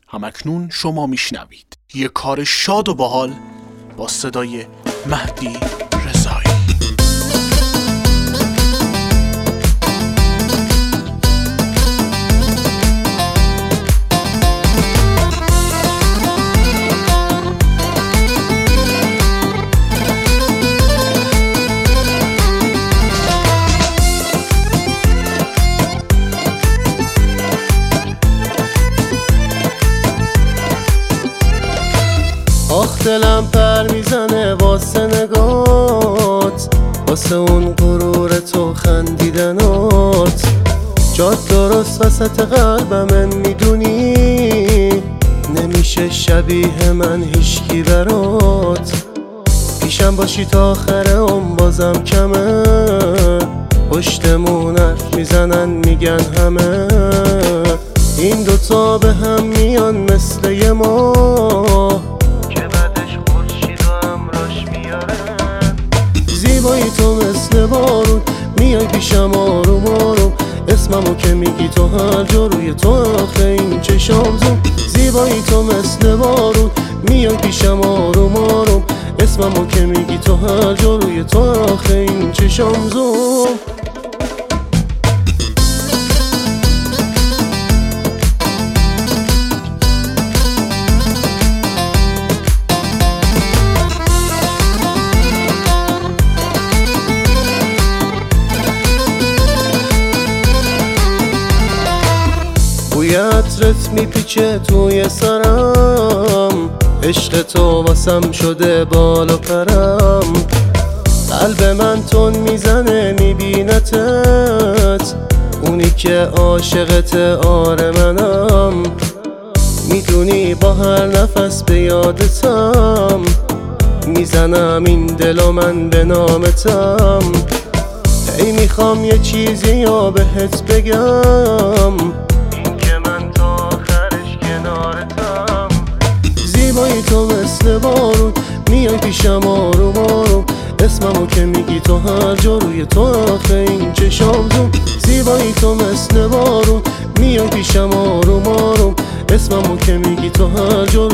همکنون شما میشنوید یه کار شاد و باحال با صدای مهدی رضایی. آخ دلم پر میزنه واسه نگات، واسه اون غرور تو خندیدنات. جات درست وسط قلبم میدونی، نمیشه شبیه من هیچکی برات. پیشم باشی تا آخر بازم کمه، پشتمون حرف میزنن میگن همه. این دوتا به هم میان مثل یه ماه، زیبایی تو مثل بارون میای پیشم آروم آروم. اسممو که میگی تو هر جا روی تو آخه این چشام زوم. زیبایی تو مثل بارون میای پیشم آروم آروم. اسممو که میگی تو هر جا روی تو آخه این چشام زوم. بوی عطرت میپیچه توی سرم، عشق تو واسم شده بال و پرم. قلب من تون میزنه میبینتت، اونی که عاشقت آره منم. میدونی با هر نفس به یادتم، میزنم این دل و من به نامتم. ای میخوام یه چیزی یا بهت بگم، زیبایی تو مثل بارون میای پیشم آروم آروم. اسممو که میگی تو هر جا روی تو آخه این چشام زوم. زیبایی تو مثل بارون میای پیشم آروم آروم. اسممو که میگی تو هر جا